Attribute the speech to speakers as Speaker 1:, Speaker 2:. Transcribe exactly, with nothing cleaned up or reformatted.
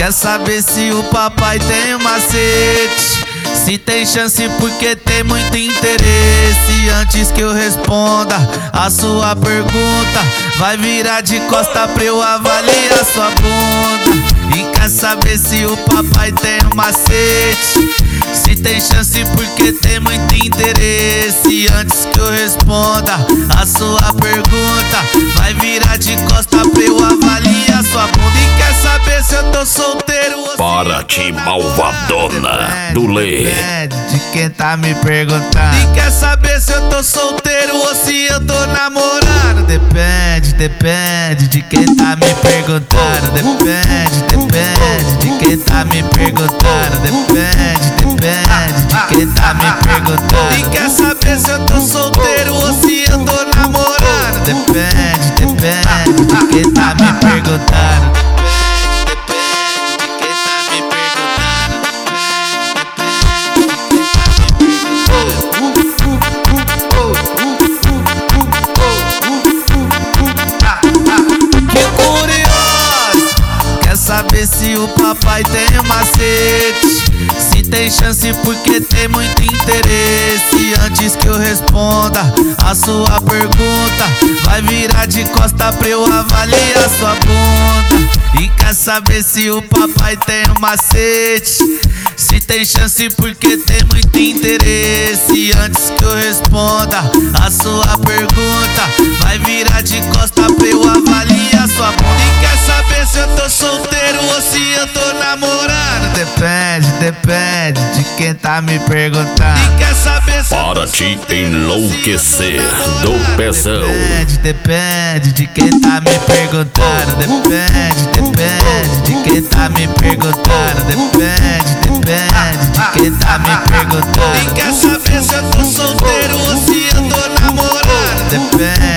Speaker 1: Quer saber se o papai tem um macete? Se tem chance porque tem muito interesse. Antes que eu responda a sua pergunta, vai virar de costa pra eu avaliar sua bunda. E quer saber se o papai tem um macete? Se tem chance porque tem muito interesse. Antes que eu responda a sua pergunta, vai virar de costa pra eu avaliar sua bunda. E quer saber se eu tô solteiro ou
Speaker 2: Para ti, malvadona do Lê.
Speaker 1: Depende de quem tá me perguntando. E quer saber se eu tô solteiro ou se eu tô namorando? Depende, depende de quem tá me perguntando. Depende, depende de quem tá me perguntando. Depende, depende de quem tá me perguntando. E quer saber se eu tô solteiro ou se eu tô namorando? Depende, depende de quem tá me perguntando. Saber se o papai tem um macete? Se tem chance porque tem muito interesse. Antes que eu responda a sua pergunta, vai virar de costa pra eu avaliar sua bunda. E quer saber se o papai tem um macete? Se tem chance porque tem muito interesse. Antes que eu responda a sua pergunta, vai virar de costa pra eu avaliar sua bunda. E quer saber se eu tô solteiro ou se eu tô namorando? Depende, depende de quem tá me perguntando. E quer saber se
Speaker 2: Para te enlouquecer do Pezão.
Speaker 1: Depende, depende de quem tá me perguntando. Depende, depende de quem tá me perguntando. Depende, depende de quem tá me perguntando. E quer saber se eu tô solteiro ou se eu tô namorando? Depende.